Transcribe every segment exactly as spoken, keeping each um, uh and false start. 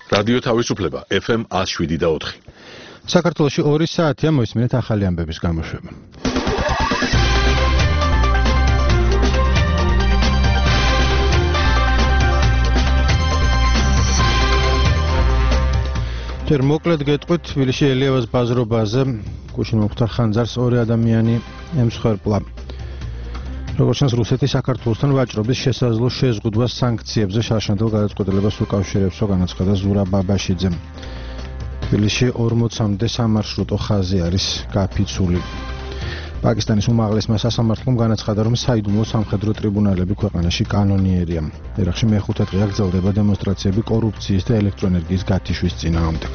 რადიო თავისუფლება ეფ ემ one oh seven და four. საქართველოში ორი საათია მოისმინეთ ახალი ამბების გამოშვება. ჯერ მოკლედ გეტყვით, თბილისში ელიავას ბაზრობაზე გუშინ მოხდა ხანძარს ორი ადამიანი ემსხვერპლა. როგორც ჩანს, რუსეთი საქართველოსთან ვაჭრობის შესაძლო შეზღუდვას სანქციებზე შარშანდელ გადაწყვეტილებას უკავშირებს, განაცხადა ზურაბ ბაბაშიძემ. თბილისში ორმოცამდე სამარშრუტო ხაზი არის გაფიცული. პაკისტანის უმაღლესმა სასამართლომ განაცხადა, რომ საიდუმლო სამხედრო ტრიბუნალები ქვეყანაში კანონიერია. ერაყში მეხუთე დღე გრძელდება დემონსტრაციები კორუფციის და ელექტროენერგიის გათიშვის წინააღმდეგ.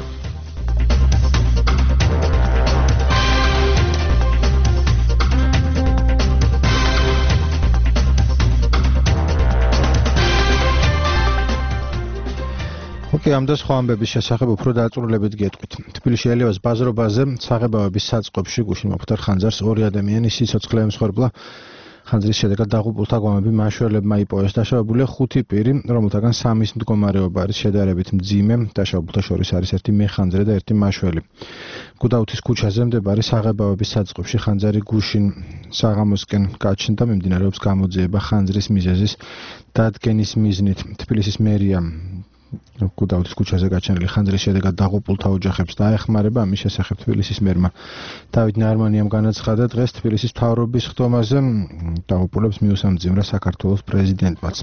ოკეი, ამ და სხვა ამბების შესახებ უფრო დაწვრილებით გეტყვით. თბილისში ელიავას ბაზრობაზე საღებავების საწყობში გუშინ მოხდა ხანძარს ორი ადამიანი სიცოცხლე ემსხვერპლა. ხანძრის შედეგად დაღუპულთა გვამები მაშველებმა იპოვეს. დაშავებულია ხუთი პირი, რომელთაგან სამის მდგომარეობა არის შედარებით მძიმე. დაშავებულთა შორის არის ერთი მეხანძრე და ერთი მაშველი. გუდაუთის ქუჩაზე მდებარე საღებავების საწყობში ხანძარი გუშინ საღამოსკენ გაჩნდა, მიმდინარეობს გამოძიება ხანძრის მიზეზის დადგენის მიზნით. თბილისის მერია გუდაუთის ქუჩაზე გაჩენილი ხანძრის შედეგად დაღუპულთა ოჯახებს დაეხმარება. ამის შესახებ თბილისის მერმა დავით ნარმანიამ განაცხადა დღეს თბილისის მთავრობის ხდომაზე დაღუპულებს მიუსამძიმრა საქართველოს პრეზიდენტმაც.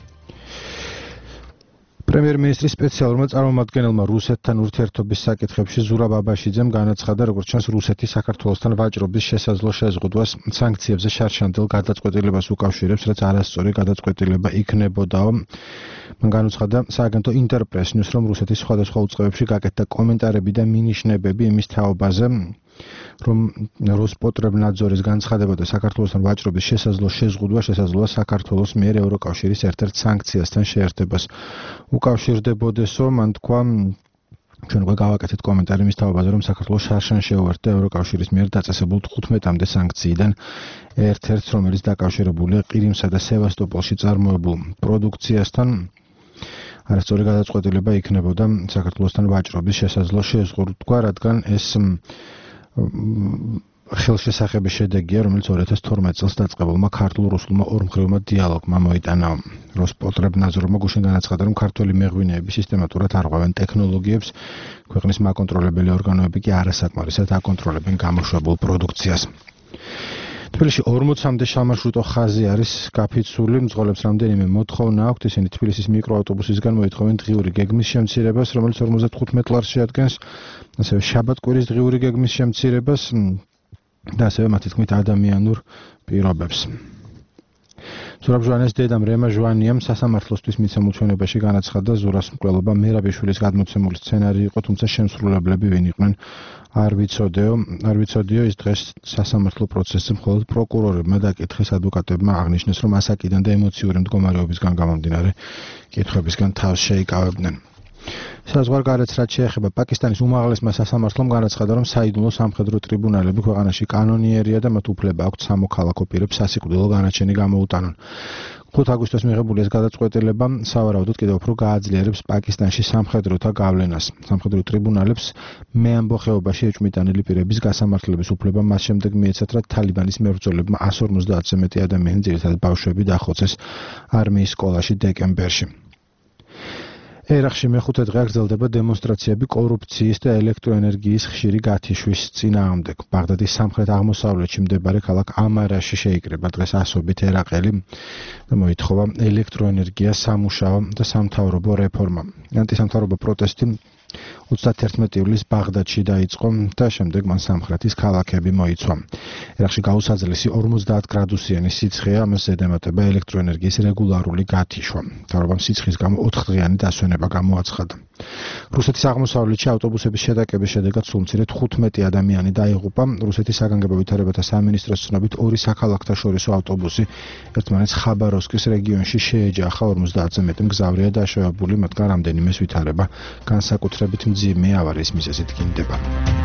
პრემიერ-მინისტრის სპეციალურმა წარმომადგენელმა რუსეთთან ურთიერთობის საკითხებში ზურაბ ბაბაშიძემ განაცხადა, როგორც ჩანს, რუსეთი საქართველოსთან ვაჭრობის შესაძლო შეზღუდვას სანქციებზე შარშანდელ გადაწყვეტილებას უკავშირებს, რაც არასწორი გადაწყვეტილება იქნებოდაო. მან განაცხადა სააგენტო ინტერპრეს ნიუს, რომ რუსეთის სხვადასხვა უწყებებში გაკეთდა კომენტარები და მინიშნებები იმის თაობაზე, რომ როსპოტრებნაძორის განცხადებოდა საქართველოსთან ვაჭრობის შესაძლო შეზღუდვა შესაძლოა საქართველოს მიერ ევროკავშირის ერთ-ერთ სანქციასთან შეერთებას უკავშირდებოდესო. მან თქვა, ჩვენ უკვე გავაკეთეთ კომენტარი იმის თაობაზე, რომ საქართველოს შარშან შეუერთდა ევროკავშირის მიერ დაწესებულ თხუთმეტამდე სანქციიდან ერთ-ერთს, რომელიც დაკავშირებულია ყირიმსა და სევასტოპოლში წარმოებულ პროდუქციასთან. არასწორი გადაწყვეტილება იქნებოდა საქართველოსთან ვაჭრობის შესაძლო შეზღუდვა, რადგან ეს ხელშესახების შედეგია, რომელიც ორი ათას თორმეტ წელს დაწყებულმა ქართულ-რუსულმა ორმხრივმა დიალოგმა მოიტანა. როსპოტრებნაძორმა გუშინ განაცხადა, რომ ქართველი მეღვინეები სისტემატურად არღვევენ ტექნოლოგიებს, ქვეყნის მაკონტროლებელი ორგანოები კი არასაკმარისად აკონტროლებენ გამოშვებულ პროდუქციას. თბილისში ორმოცამდე სამარშრუტო ხაზი არის გაფიცული. მძღოლებს რამდენიმე მოთხოვნა აქვთ. ისინი თბილისის მიკროავტობუსისგან მოითხოვენ დღიური გეგმის შემცირებას, რომელიც ორმოცდათხუთმეტ ლარს შეადგენს, ასევე შაბათ-კვირის დღიური გეგმის შემცირებას და ასევე მათი თქმით ადამიანურ პირობებს. ზურაბ ჟვანეს დედამ რემა ჟვანიამ სასამართლოსთვის მიცემულ ჩვენებაში განაცხადა, ზურას მკვლელობა მერაბიშვილის გადმოცემული სცენარი იყო, თუმცა შემსრულებლები ვინ იყვნენ არ ვიცოდეო. არ ვიცოდიო ის დღეს სასამართლო პროცესზე მხოლოდ პროკურორებმა დაკითხეს, ადვოკატებმა აღნიშნეს, რომ ასაკიდან და ემოციური მდგომარეობისგან გამომდინარე კითხვებისგან თავს შეიკავებდნენ. საზღვარგარეთ რაც შეეხება პაკისტანის უმაღლესმა სასამართლომ განაცხადა, რომ საიდუმლო სამხედრო ტრიბუნალები ქვეყანაში კანონიერია და მათ უფლება აქვთ სამოქალაქო პირებს სასიკვდილო განაჩენი გამოუტანონ. ხუთი აგვისტოს მიღებული ეს გადაწყვეტილება სავარაუდოდ კიდევ უფრო გააძლიერებს პაკისტანში სამხედროთა გავლენას. სამხედრო ტრიბუნალებს მეამბო ხეობაში ეჭვმიტანილი პირების გასამართლების უფლება მას შემდეგ მიეცათ, რაც თალიბანის მებრძოლებმა one hundred fifty-ზე მეტი ადამიანი, ძირითადად ბავშვები დახოცეს არმიის სკოლაში დეკემბერში. ერაყში მეხუთე დღე გრძელდება დემონსტრაციები კორუფციის და ელექტროენერგიის ხშირი გათიშვის წინააღმდეგ. ბაღდადის სამხრეთ-აღმოსავლეთში მდებარე ქალაქ ამარაში შეიკრება დღეს ასობით ერაყელი და მოითხოვა ელექტროენერგიას სამუშაო და სამთავრობო რეფორმა. ანტისამთავრობო პროტესტი ოცდაათი ივლისს ბაღდადში დაიწყო და შემდეგ მან სამხრეთის ქალაქები მოიცვა. ერაყში გაუსაძლისი ორმოცდაათ გრადუსიანი სიცხეა, ამას ზედამეტება ელექტროენერგიის რეგულარული გათიშვა. მთავრობამ სიცხის გამო ოთხ დღიანი დასვენება გამოაცხადა. რუსეთის აღმოსავლეთში ავტობუსების შეტაკების შედეგად სულ მცირე თხუთმეტი ადამიანი დაიღუპა. რუსეთის საგანგებო ვითარებათა სამინისტროს ცნობით ორი საქალაქთაშორისო ავტობუსი ერთმანეთს ხაბაროვსკის რეგიონში შეეჯახა. ორმოცდაათზე მეტი მგზავრია დაშავებული, მათგან რამდენიმეს ვითარება განსაკუთრებით მძიმე ავარიის მიზეზით დგინდება.